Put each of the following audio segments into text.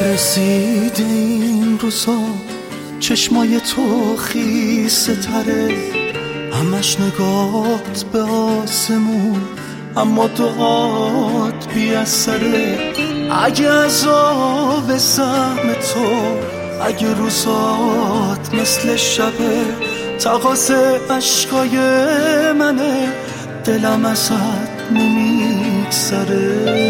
رسید این روزا چشمای تو خیسه تره، همش نگات به آسمون اما دعات بی اثره. اگه عذاب سهم تو، اگه روزات مثل شبه، تقاص عشقای منه، دلم ازت نمیگذره.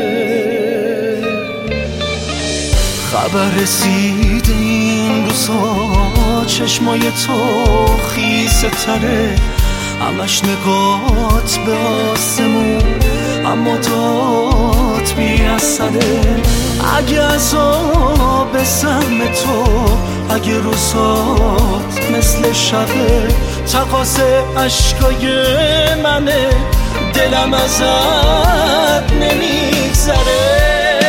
خبر رسید این روزا چشمای تو خیسه تره، همش نگات به آسمون اما داد بی اثره. اگه عذاب سهم تو، اگه روزات مثل شبه، تقاص عشقای منه، دلم ازت نمیگذره.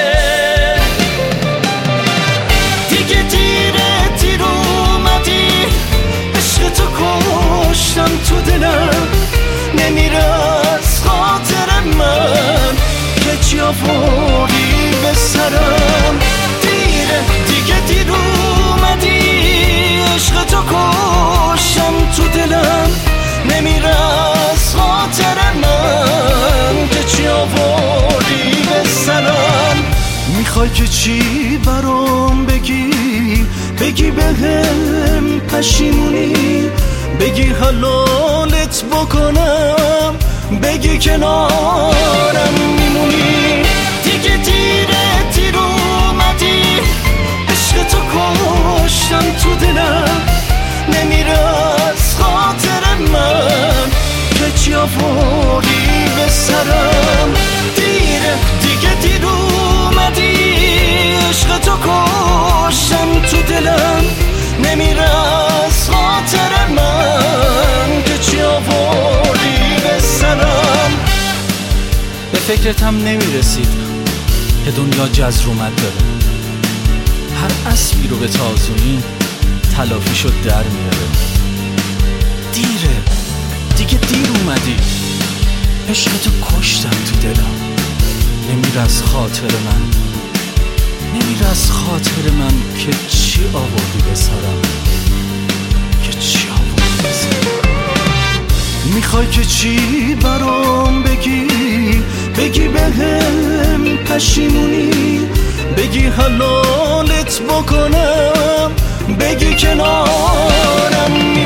دیگه دیره دیر اومدی، عشق تو کشتم تو دلم، نمیره از خاطر من که چی آوردی به سرم. دیره دیگه دیر اومدی، عشق تو کشتم تو دلم، نمیره از خاطر من که چی آوردی به سرم. میخوای که چی برام بگی، بگی بهم پشیمونی، بگی حلالت بکنم، بگی کنارم میمونی. دیگه دیره دیر اومدی، عشق تو کشتم تو دلم، نمیره از خاطر من که چی آوردی به سرم. دیره دیگه دیر اومدی، عشق تو کشتم تو دلم، نمیره از خاطر من که چی آوردی به سرم. به فکرتم نمیرسید که دنیا جزرومت داره، هر اسبی رو به تازونی تلافیشو در میاره. دیره دیگه دیر اومدی، عشق تو کشتم تو دلم، نمیره از خاطر من، نمیره از خاطر من که چی آوردی به سرم، که چی آوردی به سرم. میخوای که چی برام بگی، بگی بهم پشیمونی، بگی حلالت بکنم، بگی کنارم